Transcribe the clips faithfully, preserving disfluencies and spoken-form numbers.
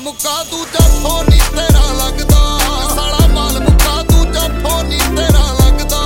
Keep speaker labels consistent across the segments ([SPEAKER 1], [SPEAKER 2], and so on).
[SPEAKER 1] ਮੁੱਕਾ ਦੂਜਾ ਫੋਨੀ ਤੇਰਾ ਲੱਗਦਾ, ਸਾਲਾ ਮਾਲ ਮੁੱਕਾ ਦੂਜਾ ਫੋਨੀ ਤੇਰਾ ਲੱਗਦਾ।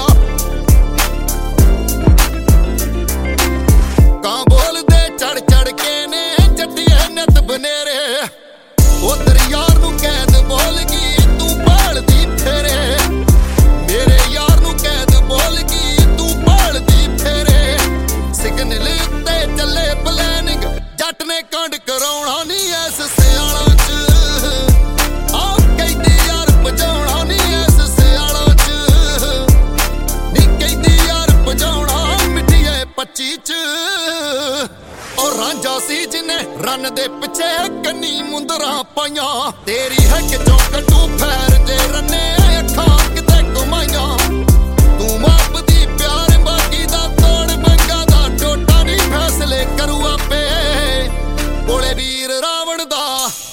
[SPEAKER 1] ਕਾਂ ਬੋਲਦੇ ਚੜ ਚੜ ਕੇ ਨੇ ਜੱਟੀਏ ਨਿਤ ਬਨੇਰੇ, ਉਹ ਤੇਰੇ ਯਾਰ ਨੂੰ ਕੈਦ ਬੋਲ ਗਈ ਤੂੰ ਭਾਲਦੀ ਫੇਰੇ, ਮੇਰੇ ਯਾਰ ਨੂੰ ਕੈਦ ਬੋਲ ਗਈ ਤੂੰ ਭਾਲਦੀ ਫੇਰੇ। ਸਿਗਨਲ ਉੱਤੇ ਚੱਲੇ ਪਲੈਨਿੰਗ, ਜੱਟ ਨੇ ਕਾਂਡ ਕਰਾਉਣਾ ਨੀ ਐਸ ਸਿਆਲਾਂ ਚ, ਆਹ ਕਹਿੰਦੀ ਯਾਰ ਭਜਾਉਣਾ ਨੀ ਐਸ ਸਿਆਲਾਂ ਚ, ਨੀ ਕਹਿੰਦੀ ਯਾਰ ਭਜਾਉਣਾ ਮਿੱਠੀਏ ਪੱਚੀ ਚ। ਉਹ ਰਾਂਝਾ ਸੀ ਜਿਹਨੇ ਰੰਨ ਦੇ ਪਿੱਛੇ ਕੰਨੀ ਮੁੰਦਰਾਂ ਪਾਈਆਂ, ਤੇਰੀ ਹੈ ਕਿ ਚੌਕਟੂ ਫੈਰ ਦੇ ਰੰਨੇ ਅੱਖਾਂ ਕਿਤੇ ਘੁਮਾਈਆਂ। ਤੂੰ ਮਾਪ ਦੀ ਪਿਆਰ ਬਾਕੀ ਦਾ ਤੋੜ ਬੰਗਾ ਦਾ ਟੋਟਾ ਨੀ ਫੈਸਲੇ ਕਰੂ ਆਪੇ, ਕੋਲੇ ਵੀਰ ਰਾਵਣ ਦਾ।